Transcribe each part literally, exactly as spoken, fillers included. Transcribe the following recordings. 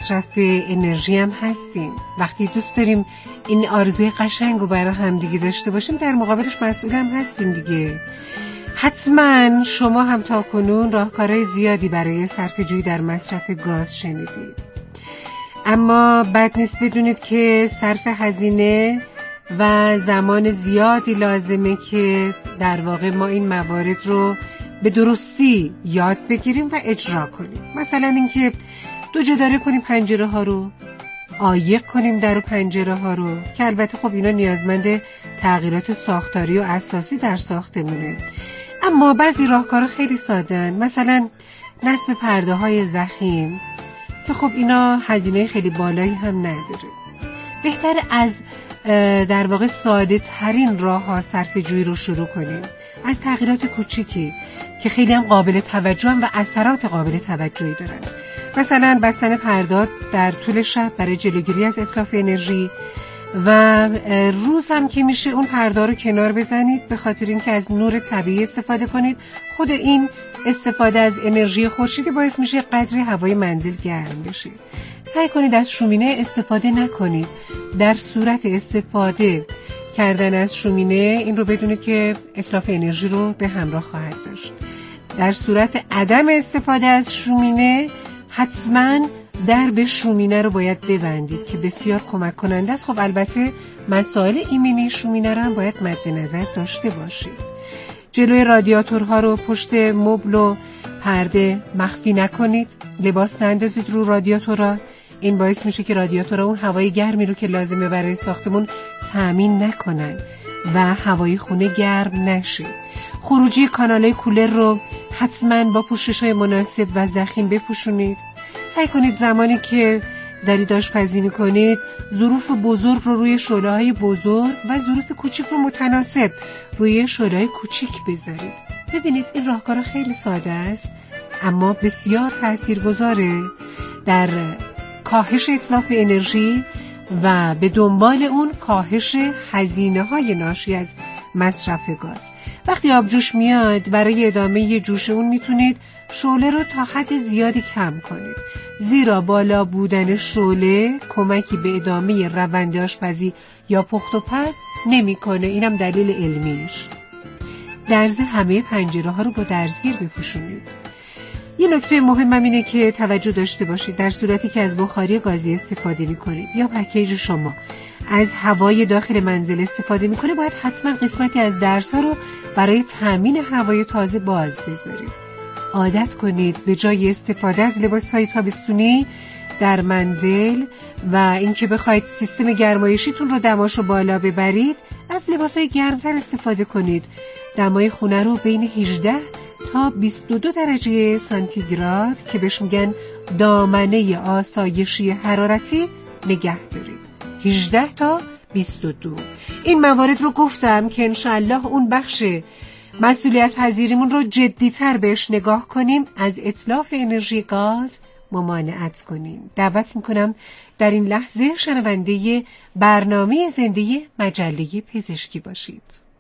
مصرف انرژی هم هستیم. وقتی دوست داریم این آرزوی قشنگ رو برای همدیگه داشته باشیم، در مقابلش مسئول هم هستیم دیگه. حتما شما هم تا کنون راهکارهای زیادی برای صرفه‌جویی در مصرف گاز شنیدید، اما بد نیست بدونید که صرف هزینه و زمان زیادی لازمه که در واقع ما این موارد رو به درستی یاد بگیریم و اجرا کنیم. مثلا اینکه دو جداره کنیم پنجره ها رو، عایق کنیم در و پنجره ها رو، که البته خب اینا نیازمند تغییرات ساختاری و اساسی در ساختمونه. اما بعضی راهکارها خیلی ساده‌اند، مثلا نصب پرده های ضخیم که خب اینا هزینه خیلی بالایی هم نداره. بهتر از در واقع ساده ترین راه ها صرفه جویی رو شروع کنیم، از تغییرات کوچیکی که خیلی هم قابل توجه هم و اثرات قابل توجهی دارن. مثلا بستن پرداد در طول شب برای جلوگیری از اتلاف انرژی، و روز هم که میشه اون پرده رو کنار بزنید به خاطر اینکه از نور طبیعی استفاده کنید. خود این استفاده از انرژی خورشیدی باعث میشه قدری هوای منزل گرم بشه. سعی کنید از شومینه استفاده نکنید. در صورت استفاده کردن از شومینه این رو بدونید که اتلاف انرژی رو به همراه خواهد داشت. در صورت عدم استفاده از شومینه حتما درب شومینه رو باید ببندید که بسیار کمک کننده است. خب البته مسائل ایمنی شومینه رو هم باید مد نظر داشته باشید. جلوی رادیاتورها رو پشت مبل و پرده مخفی نکنید. لباس نندازید رو رادیاتورها. این باعث میشه که رادیاتورها اون هوای گرمی رو که لازمه برای ساختمون تأمین نکنن و هوای خونه گرم نشه. خروجی کانالای کولر رو حتما با پوشش‌های مناسب و ضخیم بپوشونید. سعی کنید زمانی که دارید آشپزی میکنید ظروف بزرگ رو روی شعله‌های بزرگ و ظروف کوچیک رو متناسب روی شعله‌های کوچیک بذارید. ببینید این راهکار خیلی ساده است اما بسیار تاثیرگذاره در کاهش اتلاف انرژی و به دنبال اون کاهش هزینه‌های ناشی از مصرف گاز. وقتی آب جوش میاد برای ادامه جوش اون میتونید شعله رو تا حد زیادی کم کنید، زیرا بالا بودن شعله کمکی به ادامه روند آشپزی یا پخت و پز نمی‌کنه. اینم دلیل علمیش. درز همه پنجره ها رو با درزگیر بپوشونید. یه نکته مهمم اینه که توجه داشته باشید در صورتی که از بخاری گازی استفاده می‌کنید یا پکیج شما از هوای داخل منزل استفاده می‌کنه، باید حتما قسمتی از درزها رو برای تامین هوای تازه باز بذارید. عادت کنید به جای استفاده از لباس‌های تابستونی در منزل و اینکه بخواید سیستم گرمایشیتون رو دماشو بالا ببرید، از لباس‌های گرمتر استفاده کنید. دمای خونه رو بین هجده تا بیست و دو درجه سانتیگراد که بهش میگن دامنه آسایشی حرارتی نگه دارید. هجده تا بیست و دو. این موارد رو گفتم که انشالله اون بخش مسئولیت پذیریمون رو جدی‌تر بهش نگاه کنیم، از اتلاف انرژی گاز ممانعت کنیم. دعوت میکنم در این لحظه شنونده برنامه زنده مجله پزشکی باشید.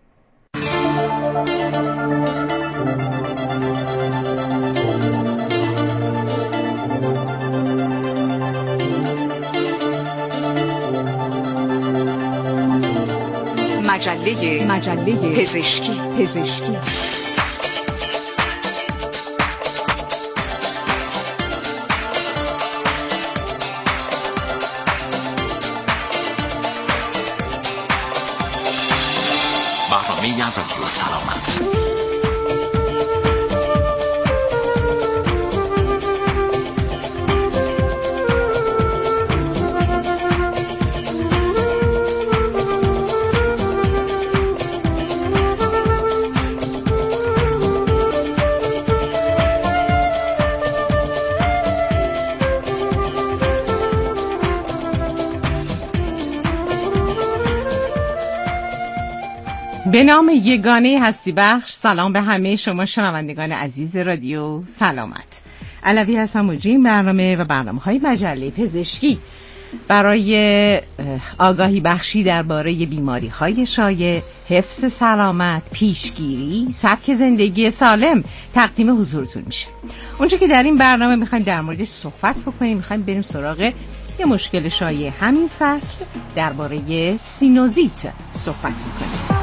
مجله مجله پزشکی پزشکی برنامه از رادیو سلامت. به نام یگانه هستی بخش، سلام به همه شما شنوندگان عزیز رادیو سلامت. علوی هستم، مجری برنامه و برنامه های مجله پزشکی. برای آگاهی بخشی درباره بیماری های شایع، حفظ سلامت، پیشگیری، سبک زندگی سالم تقدیم حضورتون میشه. اونچه که در این برنامه میخوایم در موردش صحبت بکنیم، میخوایم بریم سراغ یه مشکل شایع همین فصل درباره سینوزیت صحبت میکنیم.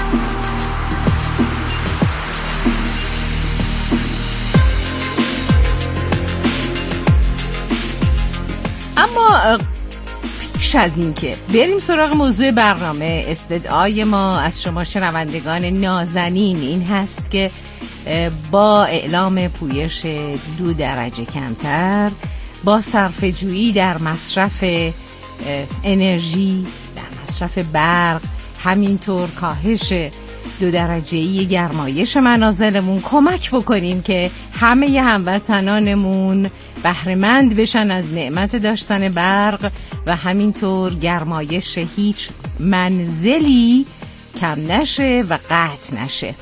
اما پیش از این که بریم سراغ موضوع برنامه، استدعای ما از شما شنوندگان نازنین این هست که با اعلام پویش دو درجه کمتر، با صرفه جویی در مصرف انرژی، در مصرف برق، همینطور کاهش دو درجه‌ای گرمایش منازلمون کمک بکنیم که همه هموطنانمون بهره‌مند بشن از نعمت داشتن برق و همینطور گرمایش هیچ منزلی کم نشه و قطع نشه.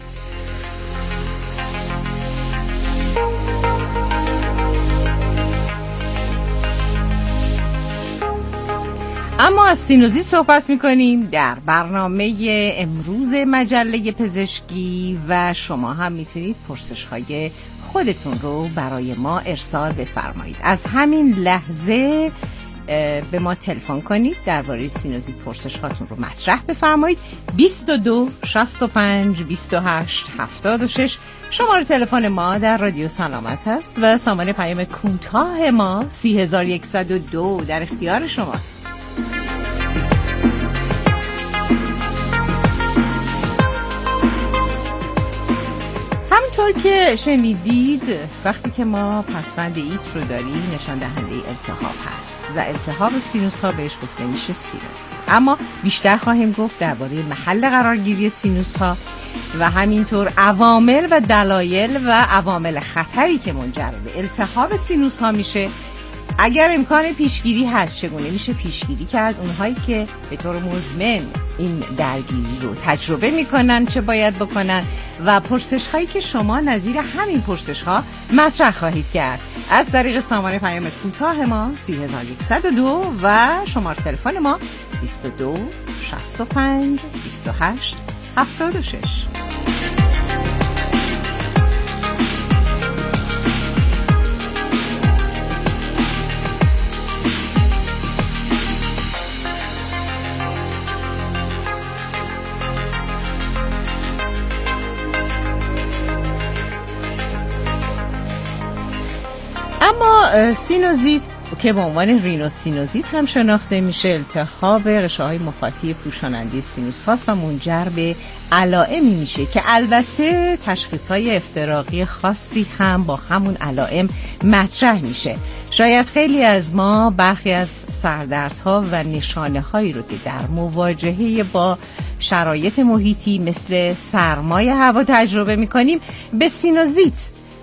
اما از سینوزیت صحبت میکنیم در برنامه امروز مجله پزشکی و شما هم میتونید پرسش های خودتون رو برای ما ارسال بفرمایید. از همین لحظه به ما تلفن کنید، درباره سینوزیت پرسش هاتون رو مطرح بفرمایید. بیست و دو شصت و پنج بیست و هشت هفتاد و شش شماره تلفن ما در رادیو سلامت هست و سامانه پیام کوتاه ما سی هزار و صد و دو در اختیار شماست. همونطور که شنیدید وقتی که ما پسوند ایت رو داریم نشان دهنده التهاب هست و التهاب سینوس ها بهش گفته میشه سینوزیت. اما بیشتر خواهیم گفت درباره محل قرارگیری سینوس ها و همینطور عوامل و دلایل و عوامل خطری که منجر به التهاب سینوس ها میشه. اگر امکان پیشگیری هست چگونه میشه پیشگیری کرد؟ اونهایی که به طور مزمن این درگیری رو تجربه میکنن چه باید بکنن؟ و پرسش هایی که شما نظیر همین پرسش ها مطرح خواهید کرد از طریق سامانه پیام کوتاه ما سی هزار و صد و دو و شماره تلفن ما بیست و دو شصت و پنج بیست و هشت هفتاد و شش. اما سینوزیت که به عنوان رینوسینوزیت هم شناخته میشه، التهاب غشاهای مخاطی پوشاننده سینوس هاست و منجر به علائمی میشه که البته تشخیص‌های افتراقی خاصی هم با همون علائم مطرح میشه. شاید خیلی از ما برخی از سردردها و نشانه‌هایی رو که در مواجهه با شرایط محیطی مثل سرمای هوا تجربه میکنیم به سینوزیت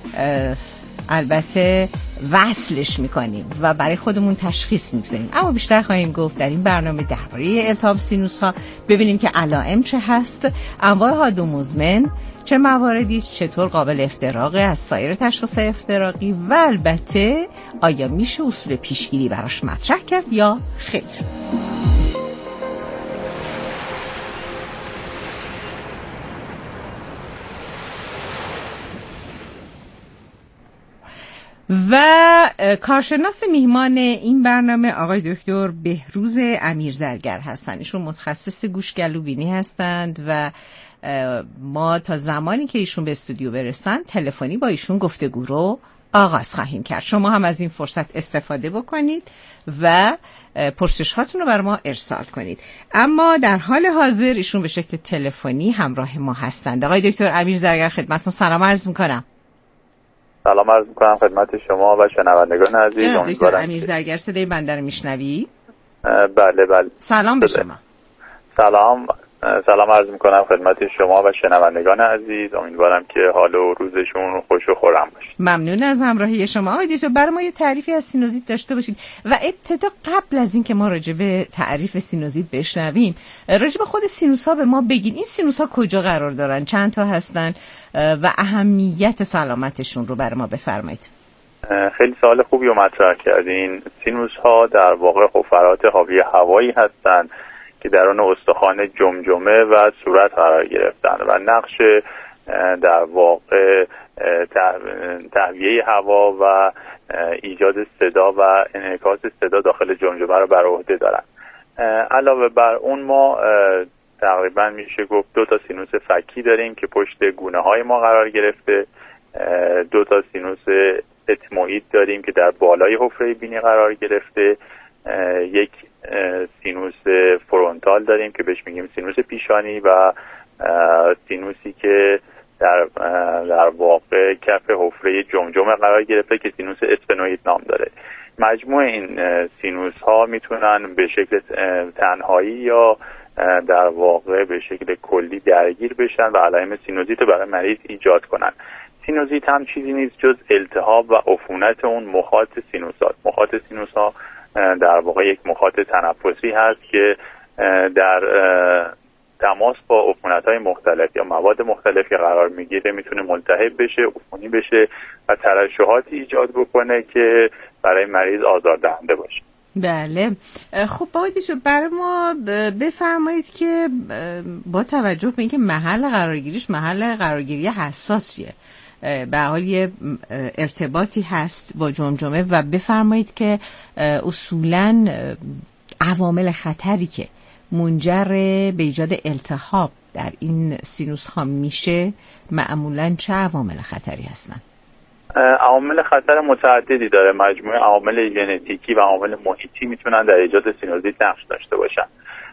البته وصلش میکنیم و برای خودمون تشخیص میگذاریم. اما بیشتر خواهیم گفت در این برنامه درباره التهاب سینوس ها، ببینیم که علائم چه هست، انواع حاد و مزمن چه مواردی است، چطور قابل افتراقه از سایر تشخیص افتراقی و البته آیا میشه اصول پیشگیری براش مطرح کرد یا خیر. و کارشناس میهمان این برنامه آقای دکتر بهروز امیرزرگر هستند. ایشون متخصص گوش گلو بینی هستند و ما تا زمانی که ایشون به استودیو برسن تلفنی با ایشون گفتگو رو آغاز خواهیم کرد. شما هم از این فرصت استفاده بکنید و پرسش هاتون رو بر ما ارسال کنید. اما در حال حاضر ایشون به شکل تلفنی همراه ما هستند. آقای دکتر امیرزرگر خدمتتون سلام عرض میکنم. سلام عرض میکنم خدمت شما و شنوندگان عزیز. دکتر امیرزرگر صدای بنده رو میشنوی؟ بله بله. سلام به شما. سلام سلام عرض میکنم خدمت شما و شنوندگان عزیز. امیدوارم که حال و روزشون خوش و خرم باشه. ممنون از همراهی شما. آقای دکتر برای ما یه تعریفی از سینوزیت داشته باشید و ابتدا قبل از این که ما راجع به تعریف سینوزیت بشنویم راجع به خود سینوس ها به ما بگین. این سینوس ها کجا قرار دارن، چند تا هستن و اهمیت سلامتشون رو برای ما بفرمایید. خیلی سوال خوبی رو مطرح کردین. سینوس ها در واقع حفرات حاوی هوایی هستند که درون استخوان جمجمه و صورت قرار گرفتن و نقش در واقع تهویه هوا و ایجاد صدا و انعکاس صدا داخل جمجمه رو بر عهده دارن. علاوه بر اون ما تقریبا میشه گفت دو تا سینوس فکی داریم که پشت گونه های ما قرار گرفته، دو تا سینوس اتموئید داریم که در بالای حفره بینی قرار گرفته، یک سینوس فرونتال داریم که بهش میگیم سینوس پیشانی و سینوسی که در در واقع کف حفره جمجمه قرار گرفته که سینوس اسفنوئید نام داره. مجموع این سینوس ها میتونن به شکل تنهایی یا در واقع به شکل کلی درگیر بشن و علائم سینوزیت رو برای مریض ایجاد کنن. سینوزیت هم چیزی نیست جز التهاب و عفونت اون مخاط سینوسات. مخاط سینوس ها در واقع یک مخاط تنفسی هست که در تماس با عفونت‌های مختلف یا مواد مختلفی قرار میگیره، میتونه ملتهب بشه، عفونی بشه و ترشحاتی ایجاد بکنه که برای مریض آزاردهنده باشه. بله. خب باید شو برای ما بفرمایید که با توجه به اینکه محل قرارگیریش محل قرارگیری حساسیه، به حال یه ارتباطی هست با جمجمه و بفرمایید که اصولاً عوامل خطری که منجر به ایجاد التهاب در این سینوس ها میشه معمولاً چه عوامل خطری هستن؟ عوامل خطر متعددی داره. مجموعه عوامل ژنتیکی و عوامل محیطی میتونن در ایجاد سینوزیت نقش داشته باشن.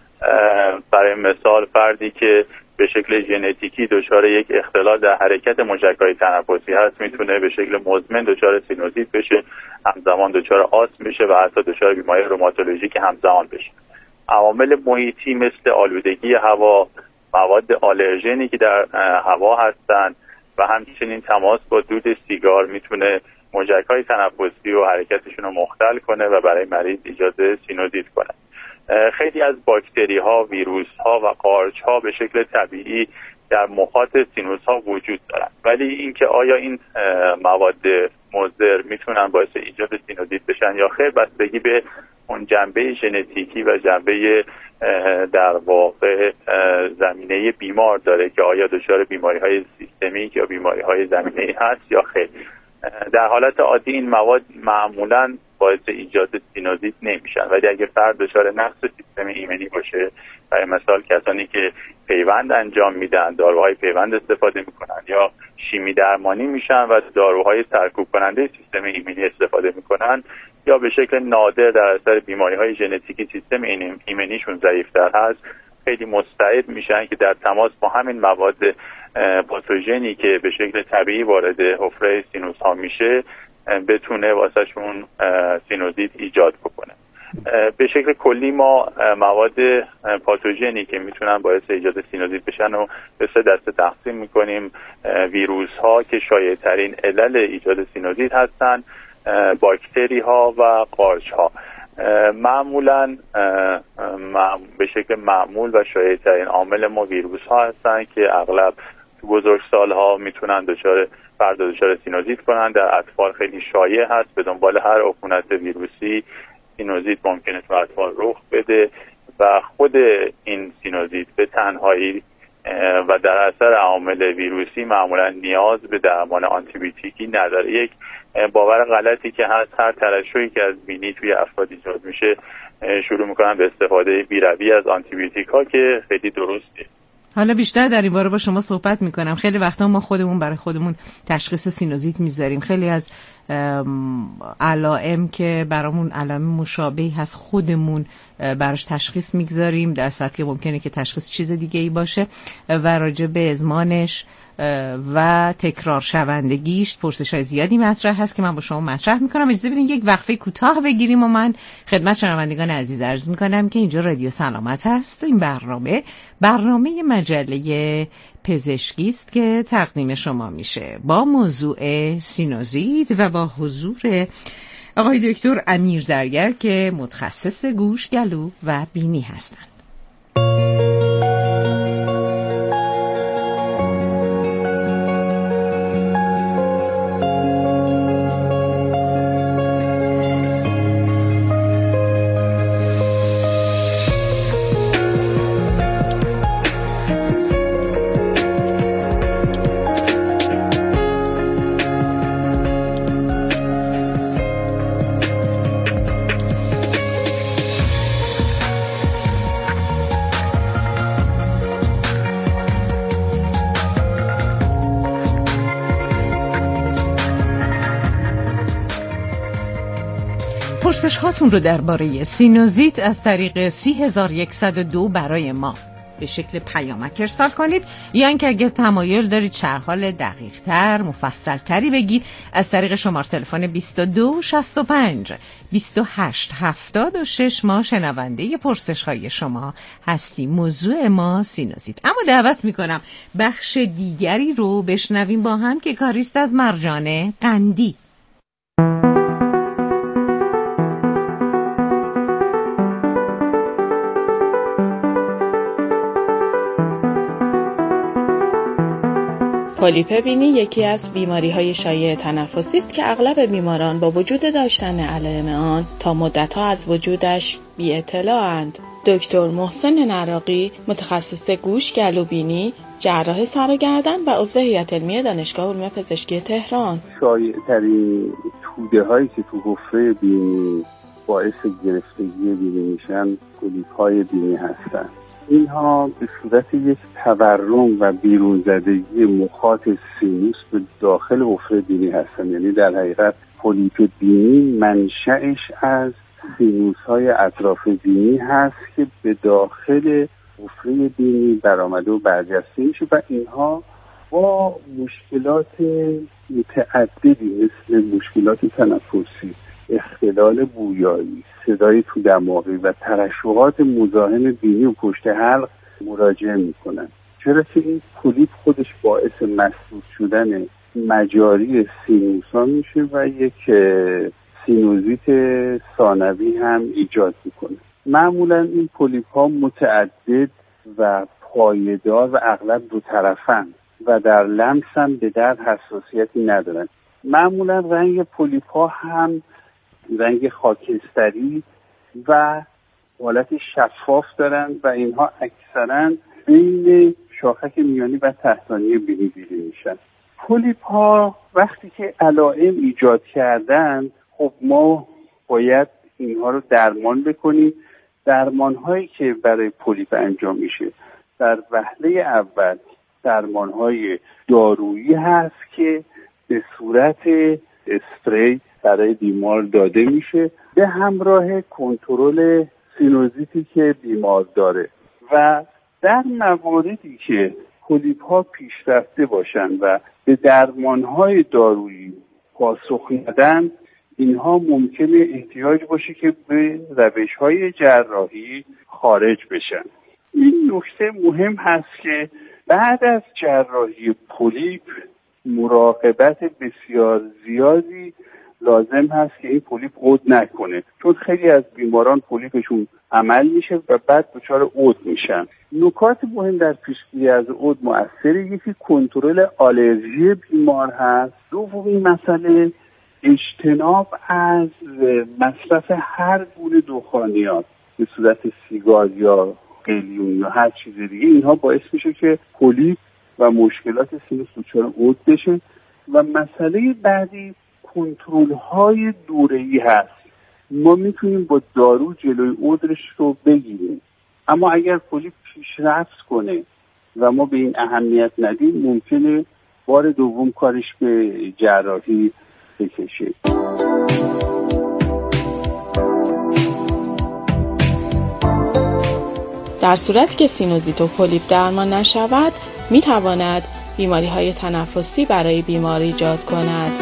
برای مثال فردی که به شکل ژنتیکی دچار یک اختلال در حرکت موشک‌های تنفسی هست میتونه به شکل مزمن دچار سینوزیت بشه، همزمان دچار آسم بشه و حتی دچار بیماری روماتولوژیک همزمان بشه. عوامل محیطی مثل آلودگی هوا، مواد آلرژنی که در هوا هستند و همچنین تماس با دود سیگار میتونه موشک‌های تنفسی و حرکتشون رو مختل کنه و برای مریض ایجاد سینوزیت کنه. خیلی از باکتری ها، ویروس ها و قارچ ها به شکل طبیعی در مخاط سینوس ها وجود دارن، ولی اینکه آیا این مواد مضر میتونن باعث ایجاد سینوزیت بشن یا خیر بستگی به اون جنبه ژنتیکی و جنبه در واقع زمینه بیمار داره که آیا دچار بیماری های سیستمیک یا بیماری های زمینه‌ای هست یا خیر. در حالت عادی این مواد معمولاً باعث ایجاد سینوزیت نمیشن، ولی اگر فرد دچار نقص سیستم ایمنی باشه، برای مثال کسانی که پیوند انجام میدن، داروهای پیوند استفاده میکنن یا شیمی درمانی میشن و داروهای سرکوب کننده سیستم ایمنی استفاده میکنن یا به شکل نادر در اثر بیماری‌های ژنتیکی سیستم ایمنیشون ضعیف‌تر هست، خیلی مستعد میشن که در تماس با همین مواد پاتوژنی که به شکل طبیعی وارد حفره سینوس ها میشه بتونه واسه شون سینوزیت ایجاد بکنه. به شکل کلی ما مواد پاتوژنی که میتونن باعث ایجاد سینوزیت بشن و به سه دسته تقسیم میکنیم. ویروس ها که شایع ترین علل ایجاد سینوزیت هستن، باکتری ها و قارچ ها. معمولا به شکل معمول و شایع ترین عامل ما ویروس ها هستن که اغلب تو بزرگسال ها میتونن دچار فرد دچار سینوزیت کنن. در اطفال خیلی شایع هست، به دنبال هر عفونت ویروسی سینوزیت ممکنه تو اطفال رخ بده و خود این سینوزیت به تنهایی و در اثر عوامل ویروسی معمولا نیاز به درمان آنتیبیوتیکی نداره. یک باور غلطی که هست، هر ترشحی که از بینی توی افراد ایجاد میشه شروع میکنن به استفاده بی‌رویه از آنتیبیوتیک ها که خیلی درسته. حالا بیشتر در این باره با شما صحبت میکنم. خیلی وقتا ما خودمون برای خودمون تشخیص سینوزیت میذاریم. خیلی از علائم که برامون علائم مشابهی هست خودمون براش تشخیص میگذاریم، در صورتی که ممکنه که تشخیص چیز دیگه ای باشه و راجع به ازمانش و تکرار شوندگیش پرسش‌های زیادی مطرح هست که من با شما مطرح میکنم. اجازه بدین یک وقفه کوتاه بگیریم و من خدمت شنوندگان عزیز عرض میکنم که اینجا رادیو سلامت هست. این برنامه برنامه مجله پزشکی است که تقدیم شما میشه با موضوع سینوزیت و با حضور آقای دکتر امیر زرگر که متخصص گوش، گلو و بینی هستند. پرسش هاتون رو درباره سینوزیت از طریق سی هزار و یکصد و دو برای ما به شکل پیامک ارسال کنید، یا اینکه اگر تمایل دارید شرح دقیق تر مفصل تری بگید از طریق شماره تلفن بیست و دو شصت و پنج بیست و هشت هفتاد و شش ما شنونده پرسش های شما هستیم. موضوع ما سینوزیت. اما دعوت میکنم بخش دیگری رو بشنویم با هم که کاریست از مرجان قندی. پولیپ بینی یکی از بیماری‌های شایع تنفسی است که اغلب بیماران با وجود داشتن علائم آن تا مدت‌ها از وجودش بی اطلاعند. دکتر محسن نراقی، متخصص گوش، گلو بینی، جراح سر و گردن و عضو هیئت علمی دانشگاه علوم پزشکی تهران. شایع‌ترین توده‌هایی که تو حفره بینی باعث گرفتگی بینی میشن پولیپ‌های بینی هستند. اینها به صورت یک تورم و بیرون زدگی مخاط سینوس به داخل حفره بینی هستند. یعنی در حقیقت پولیپ بینی منشأش از سینوس های اطراف بینی هست که به داخل حفره بینی برآمده و برجسته میشه و اینها با مشکلات متعددی مثل مشکلات تنفسی، اختلال بویایی، صدای تو دماغی و ترشحات مزاحم بینی و پشت حلق مراجعه میکنن. چرا که این پولیپ خودش باعث مسدود شدن مجاری سینوس ها میشه و یک سینوزیت ثانوی هم ایجاد میکنه. معمولا این پولیپ ها متعدد و پایدار و اغلب دو طرفن و در لمس هم به درد حساسیتی ندارن. معمولا رنگ پولیپ ها هم رنگ خاکستری و حالت شفاف دارند و اینها اکثرا بین شاخک میانی و تحتانی بینی دیده میشن. پولیپ ها وقتی که علائم ایجاد کردن، خب ما باید اینها رو درمان بکنیم. درمان هایی که برای پولیپ انجام میشه در وهله اول درمان های دارویی هست که به صورت اسپری برای بیمار داده میشه به همراه کنترل سینوزیتی که بیمار داره و در مواردی که پولیپ ها پیشرفته باشن و به درمان های دارویی پاسخ ندن، اینها ممکنه احتیاج باشه که به روش های جراحی خارج بشن. این نکته مهم هست که بعد از جراحی پولیپ مراقبت بسیار زیادی لازم هست که این پولیپ عود نکنه، چون خیلی از بیماران پولیپشون عمل میشه و بعد دچار عود میشن. نکات مهم در پیشگیری از عود مؤثره. یکی کنترل آلرژی بیمار هست. دومی مسئله اجتناب از مصرف هر گونه دخانیات به صورت سیگار یا قلیون یا هر چیز دیگه. اینها باعث میشه که پولیپ و مشکلات سینوس دچار عود بشه. و مسئله بعدی کنترل های دوره‌ای هست. ما میتونیم با دارو جلوی عودش رو بگیریم، اما اگر پولیپ پیشرفت کنه و ما به این اهمیت ندیم، ممکنه بار دوم کارش به جراحی بکشه. در صورتی که سینوزیت و پولیپ درمان نشود، میتواند بیماری های تنفسی برای بیمار ایجاد کند.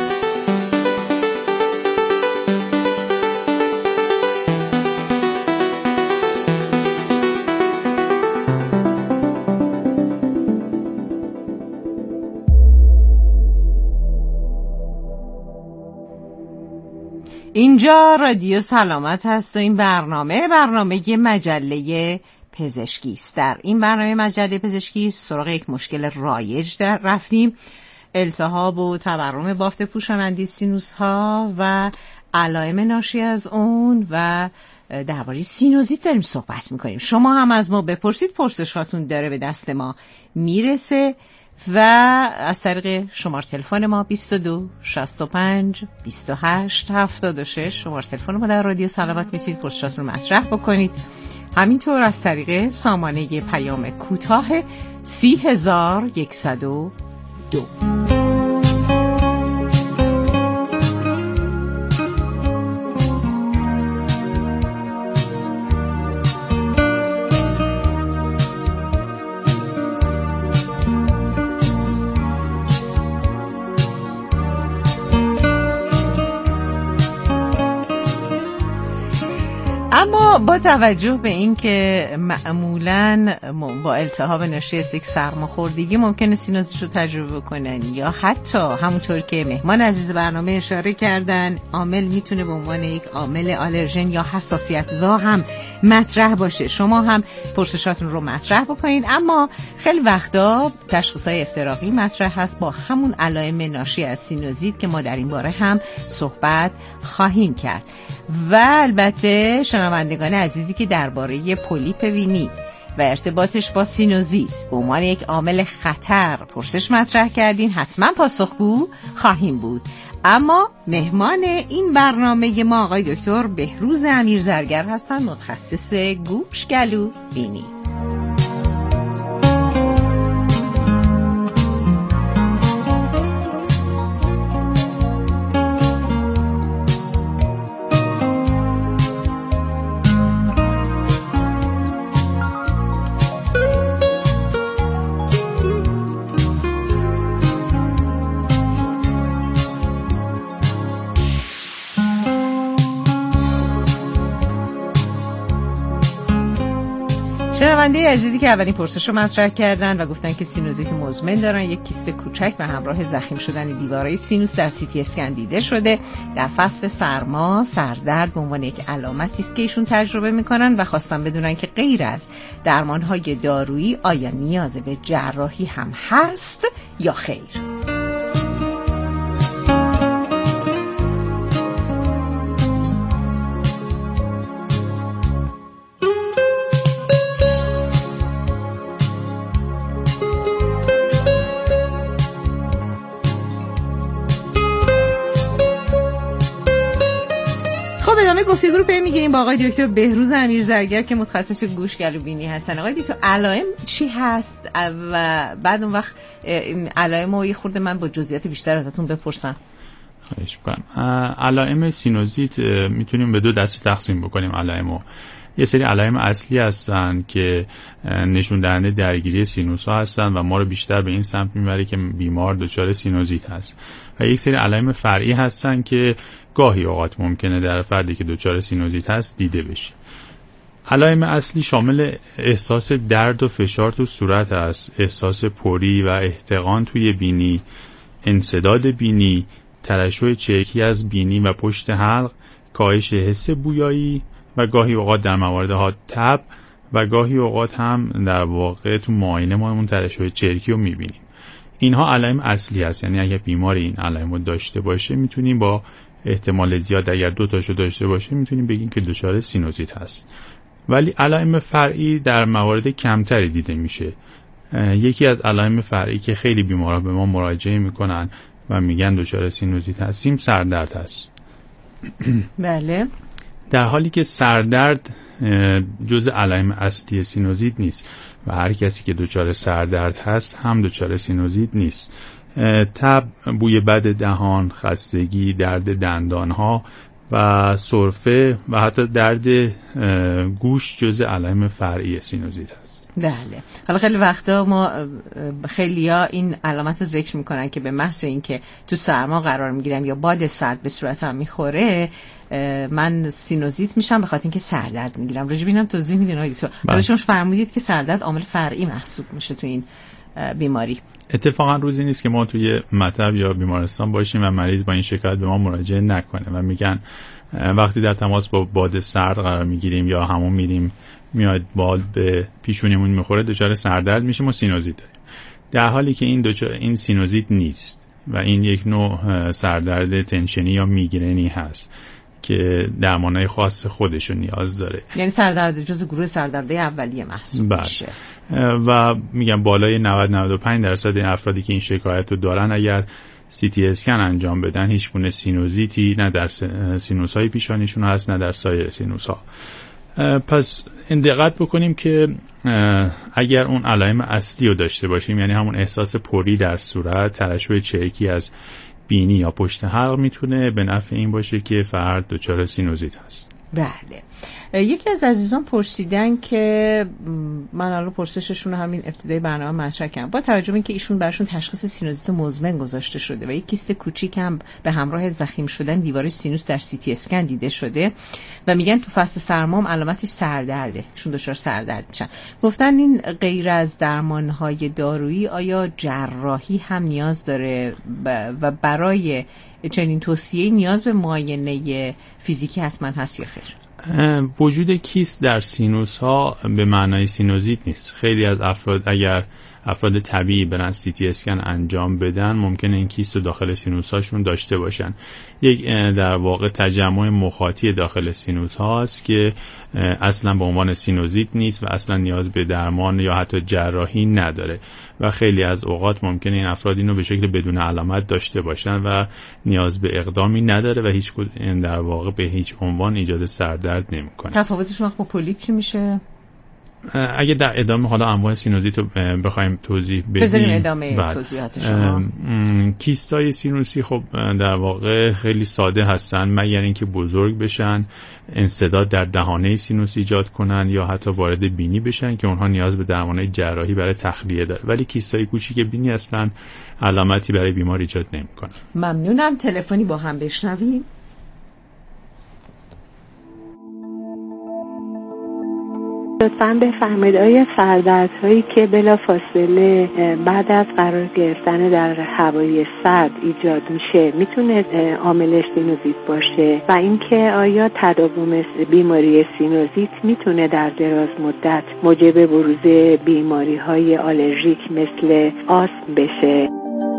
اینجا رادیو سلامت هست و این برنامه برنامه مجله پزشکی است. در این برنامه مجله پزشکی سراغ یک مشکل رایج در رفتیم: التهاب و تورم بافت پوشاننده سینوس ها و علائم ناشی از اون و درباره سینوزیت داریم صحبت میکنیم. شما هم از ما بپرسید، پرسش هاتون داره به دست ما میرسه و از طریق شماره تلفن ما بیست و دو شصت و پنج بیست و هشت هفتاد و شش شماره تلفن ما در رادیو سلامت میتونید پرسشاتون رو مطرح بکنید. همینطور از طریق سامانه پیام کوتاه سی هزار و یکصد و دو. اما با توجه به این که معمولاً با التهاب ناشی از یک سرماخوردگی ممکنه سینوزیت رو تجربه کنن، یا حتی همونطور که مهمان عزیز برنامه اشاره کردن عامل میتونه به عنوان یک عامل آلرژن یا حساسیت زا هم مطرح باشه، شما هم پرسشاتون رو مطرح بکنید. اما خیلی وقتا تشخیص‌های افتراقی مطرح هست با همون علائم ناشی از سینوزیت که ما در این باره هم صحبت خواهیم کرد. و البته شنوندگان عزیزی که درباره پولیپ بینی و ارتباطش با سینوزیت به عنوان یک عامل خطر پرسش مطرح کردین، حتما پاسخگو خواهیم بود. اما مهمان این برنامه ما آقای دکتر بهروز امیرزرگر هستن، متخصص گوش گلو بینی. شنونده عزیزی که اولین پرسش رو مطرح کردن و گفتن که سینوزیت مزمن دارن، یک کیست کوچک و همراه ضخیم شدن دیواره سینوس در سی تی اسکن دیده شده. در فصل سرما سردرد به عنوان یک علامتی است که ایشون تجربه میکنن و خواستن بدونن که غیر از درمانهای دارویی آیا نیاز به جراحی هم هست یا خیر. گفتگو رو پی میگیریم با آقای دکتر بهروز امیرزرگر که متخصص گوش گلو بینی هستن. آقای دکتر علائم چی هست و بعد اون وقت این علائم رو یه خورده من با جزئیات بیشتر ازتون بپرسم. خواهش می‌کنم. علائم سینوزیت میتونیم به دو دسته تقسیم بکنیم. علائمو یه سری علائم اصلی هستن که نشون دهنده درگیری سینوس ها هستن و ما رو بیشتر به این سمت میبره که بیمار دچار سینوزیت هست، و یک سری علائم فرعی هستن که گاهی اوقات ممکنه در فردی که دچار سینوزیت هست دیده بشه. علائم اصلی شامل احساس درد و فشار تو صورت هست، احساس پری و احتقان توی بینی، انسداد بینی، ترشح چرکی از بینی و پشت حلق، کاهش حس بویایی و گاهی اوقات در موارد ها تب و گاهی اوقات هم در واقع تو معاینه ما اون ترشح چرکی رو میبینیم. اینها علائم اصلی هست، یعنی اگه بیماری این علائم رو داشته باشه میتونیم با احتمال زیاد اگر دو تاشو داشته باشه میتونیم بگیم که دچار سینوزیت هست. ولی علائم فرعی در موارد کمتری دیده میشه. یکی از علائم فرعی که خیلی بیمارا به ما مراجعه میکنن و میگن دچار سینوزیت هستیم سردرد هست. بله. در حالی که سردرد جزء علائم اصلی سینوزیت نیست و هر کسی که دچار سردرد هست هم دچار سینوزیت نیست. تب، بوی بد دهان، خستگی، درد دندانها و سرفه و حتی درد گوش جزء علائم فرعی سینوزیت هست. بله. حالا خیلی وقتا ما خیلیا این علامت رو ذکر میکنن که به محض اینکه تو سرما قرار میگیرم یا باد سرد به صورتم میخوره من سینوزیت میشم به خاطر اینکه سردرد میگیرم. راجع به اینم توضیح میدین آقای دکتر؟ حالا شما فرمودید که سردرد عامل فرعی محسوب میشه تو این بیماری. اتفاقا روزی نیست که ما توی مطب یا بیمارستان باشیم و مریض با این شکایت به ما مراجعه نکنه و میگن وقتی در تماس با باد سرد قرار میگیریم یا همون میریم میاد باد به پیشونیمون میخوره دچار سردرد میشیم و سینوزیت داریم، در حالی که این دچار این سینوزیت نیست و این یک نوع سردرد تنشنی یا میگرنی هست که درمانهای خاص خودشو نیاز داره. یعنی سردرد جزو گروه سردردهای اولیه محسوب میشه. و میگم بالای نود تا نود و پنج درصد این افرادی که این شکایت رو دارن اگر سی تی اسکن انجام بدن هیچ گونه سینوزیتی نه در سینوس‌های پیشانیشون هست نه در سایر سینوس‌ها. پس این دقت بکنیم که اگر اون علائم اصلی رو داشته باشیم، یعنی همون احساس پری در صورت، ترشح چرکی از بینی یا پشت حلق، میتونه به نفع این باشه که فرد دچار سینوزیت هست. بله. یکی از عزیزان پرسیدن که من الان پرسششون رو همین ابتدای برنامه مطرح کردم، با توجه به اینکه ایشون براشون تشخیص سینوزیت مزمن گذاشته شده و یک کیست کوچیک هم به همراه ضخیم شدن دیوار سینوس در سی تی اسکن دیده شده و میگن تو فصل سرما هم علامتش سردرده، ایشون دچار سردرد میشن. گفتن این غیر از درمانهای دارویی آیا جراحی هم نیاز داره و برای چنین توصیه نیاز به معاینه فیزیکی حتما هست یا خیر؟ وجود کیست در سینوس ها به معنای سینوزیت نیست. خیلی از افراد اگر افراد طبیعی برن سی تی اسکن انجام بدن ممکنه این کیست رو داخل سینوس هاشون داشته باشن. یک در واقع تجمع مخاطی داخل سینوس هاست که اصلا به عنوان سینوزیت نیست و اصلا نیاز به درمان یا حتی جراحی نداره و خیلی از اوقات ممکنه این افراد اینو به شکل بدون علامت داشته باشن و نیاز به اقدامی نداره و هیچ در واقع به هیچ عنوان ایجاد سردرد نمیکنه. تفاوتش با پولیپ چی میشه؟ اگه در ادامه حالا انواع سینوزیت رو بخوایم توضیح بدیم، بذاریم ادامه توضیحات شما. کیستای سینوسی خب در واقع خیلی ساده هستن مگر اینکه بزرگ بشن، انسداد در دهانه سینوس ایجاد کنن یا حتی وارد بینی بشن که اونها نیاز به درمانهای جراحی برای تخلیه داره. ولی کیستای کوچیک بینی اصلا علامتی برای بیمار ایجاد نمیکنه. ممنونم. تلفنی با هم بشنویم. لطفاً بفرمایید آیا سردردهایی که بلافاصله بعد از قرار گرفتن در هوای سرد ایجاد میشه میتونه عامل سینوزیت باشه و اینکه آیا تداوم بیماری سینوزیت میتونه در دراز مدت موجب بروز بیماری‌های آلرژیک مثل آسم بشه؟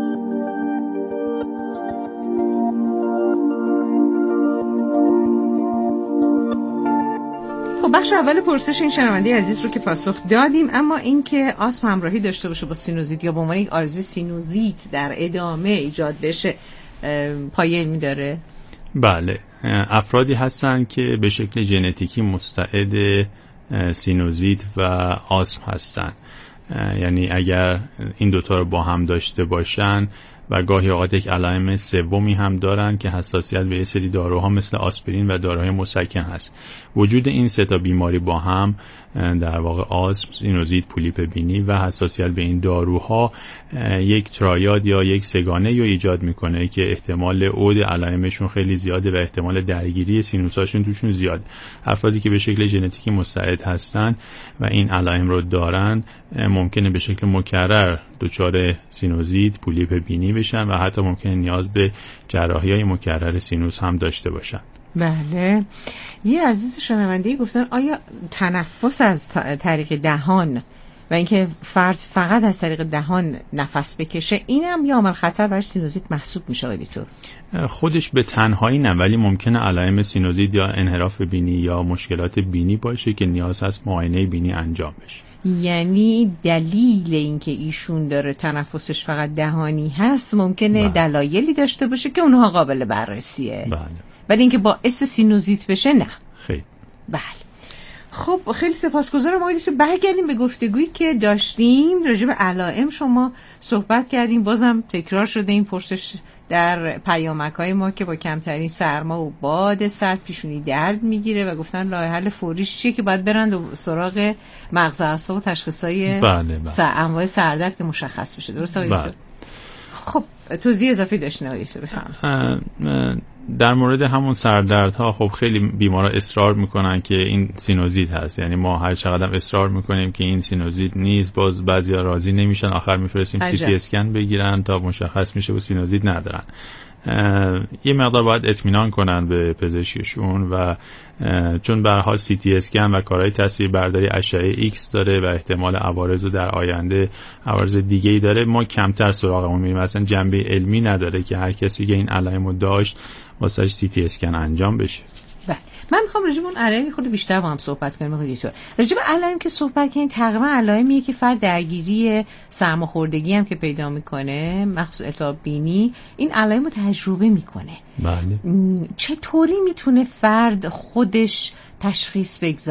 بخش اول پرسش این شنونده عزیز رو که پاسخ دادیم، اما اینکه آسم همراهی داشته باشه با سینوزیت یا به عنوان یک عارضه سینوزیت در ادامه ایجاد بشه پایه علمی داره؟ بله، افرادی هستن که به شکل ژنتیکی مستعد سینوزیت و آسم هستن، یعنی اگر این دوتا رو با هم داشته باشن و گاهی اوقات یک علائم سومی هم دارن که حساسیت به یه سری داروها مثل آسپرین و داروهای مسکن هست. وجود این سه تا بیماری با هم در واقع آسم، سینوزیت، پولیپ بینی و حساسیت به این داروها یک ترایاد یا یک سگانه رو ایجاد میکنه که احتمال عود علائمشون خیلی زیاده و احتمال درگیری سینوساشون توشون زیاد. افرادی که به شکل ژنتیکی مستعد هستن و این علائم رو دارن ممکنه به شکل مکرر دچار سینوزیت، پولیپ بینی بشن و حتی ممکنه نیاز به جراحی‌های مکرر سینوس هم داشته باشن. بله. یه عزیز شنونده‌ای گفتن آیا تنفس از طریق دهان و اینکه فرد فقط از طریق دهان نفس بکشه اینم یه عامل خطر برای سینوزیت محسوب میشه آقای دکتر؟ خودش به تنهایی نه، ولی ممکنه علائم سینوزیت یا انحراف بینی یا مشکلات بینی باشه که نیاز هست معاینه بینی انجام بشه. یعنی دلیل اینکه ایشون داره تنفسش فقط دهانی هست ممکنه بله. دلایلی داشته باشه که اونها قابل بررسیه. بله. ولی اینکه باعث سینوزیت بشه نه. خیلی. بله. خب خیلی سپاسگزارم آقای دکتر. برگردیم به گفتگویی که داشتیم راجع به علائم. شما صحبت کردیم، بازم تکرار شده این پرسش در پیامک‌های ما که با کمترین سرما و باد سرد پیشونی درد میگیره و گفتن راه حل فوریش چیه که باید برن سراغ مغز اعصاب و تشخیصای بله بله. انواع سردرد که مشخص بشه. درست آقای دکتر؟ خب توضیح اضافی داشتین آقای دکتر بفرمایید. در مورد همون سردردها خب خیلی بیمارا اصرار میکنن که این سینوزیت هست، یعنی ما هر چقدر اصرار میکنیم که این سینوزیت نیست باز بعضیا راضی نمیشن، آخر میفرستیم سی تی اسکن بگیرن تا مشخص میشه و سینوزیت ندارن. یه مقدار باید اطمینان کنن به پزشکشون و چون به هر حال سی تی اسکن و کارهای تصویربرداری اشعه ایکس داره و احتمال عوارض در آینده عوارض دیگه‌ای داره، ما کمتر سراغمون میریم. اصلا جنبه علمی نداره که هر کسی که این علائمو داشت واسه سی تی اسکن انجام بشه. بله، من میخوام راجع به اون علائم خود بیشتر با هم صحبت کنیم آقای دکتر. راجع به علائم که صحبت کنیم تقریبا علائمیه که فرد درگیری سرماخوردگی هم که پیدا میکنه، مخصوص التهاب بینی، این علائم رو تجربه میکنه. بله. چطوری میتونه فرد خودش تشخیص بگذاره